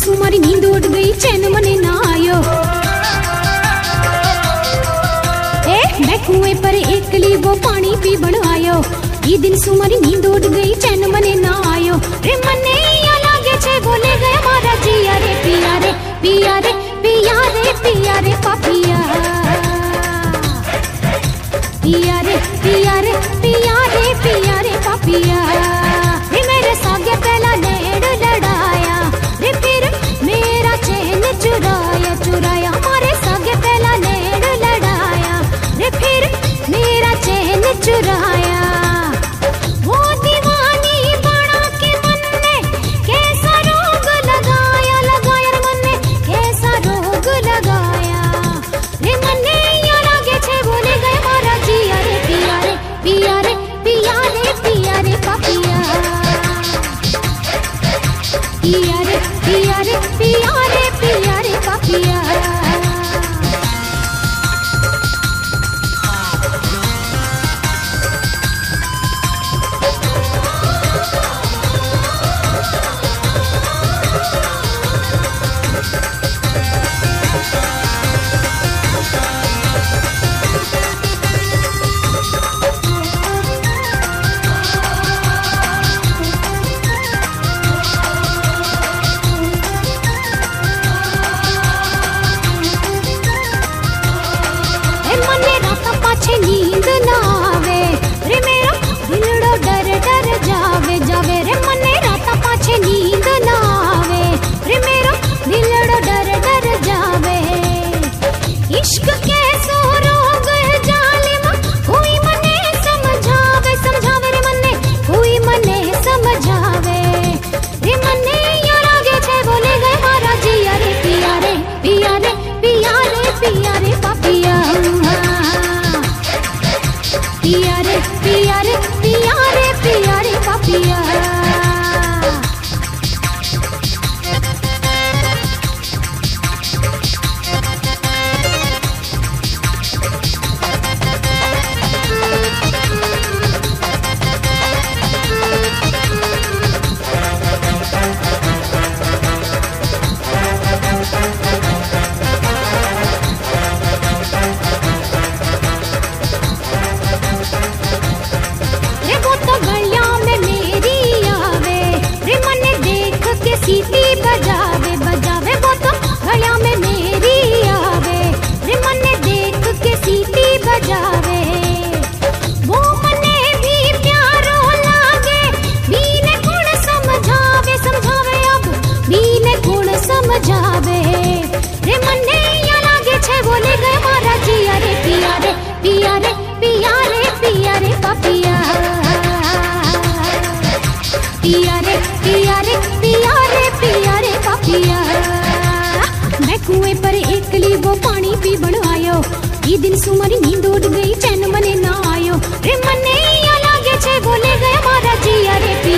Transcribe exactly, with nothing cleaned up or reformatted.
सुमारी नींद उड़ गई चैन मने ना आयो। ए मैं कुएं पर एकली वो पानी पी बन आयो। ये दिन सुमारी नींद उड़ गई चैन मने ना आयो। रे मने या लागे छे बोले गए मारा जिया रे पिया रे पिया रे पिया रे पिया रे पापिया पिया रे पिया रे पिया रे पिया रे पापिया। रे मेरे सागे पहला नेड़ लड़ाया रे फिर मेरा चैन चुराया चुराया। हमारे सागे पहला नेड़ लड़ाया रे फिर मेरा चैन चुराया। वो दीवानी बना के मन में कैसा रोग लगाया लगाया रे मन में कैसा रोग लगाया। रे मन ने या लागे छे बोले गए मारा जिया रे पिया रे पिया रे पिया रे पिया रे पापिया पिया रे पिया रे पिया रे पिया रे पापिया। नींद ना आवे रे मेरा दिलड़ो डर डर जावे जावे। रे मने राता पाछे नींद ना आवे रे मेरा दिलड़ो डर डर जावे। इश्क कैसो रोग है जालिम कोई मने समझावे समझावे रे मने कोई मने समझावे। रे मने यार आगे छे बोले गए मारा जिया रे पिया रे पिया रे पिया रे पिया रे पापिया पिया रे पिया रे पिया रे पिया रे पापिया। सीटी बजावे बजावे वो तो गलिया में मेरी आवे। रे मने देख के सीटी बजावे वो मने भी प्यारो लागे। बीने गुण समझावे समझावे अब बीने गुण समझावे। रे मने या लागे छे बोले गए मारा जिया रे पिया रे पिया रे पिया रे पिया रे पापिया पिया रे पिया रे पिया रे पिया रे पापिया। मैं कुएं पर एकली वो पानी पी बन आयो। ये दिन सुमारी नींद उड़ गई चैन मने ना आयो। रे मने या लागे छे बोले गए मारा जिया रे पिया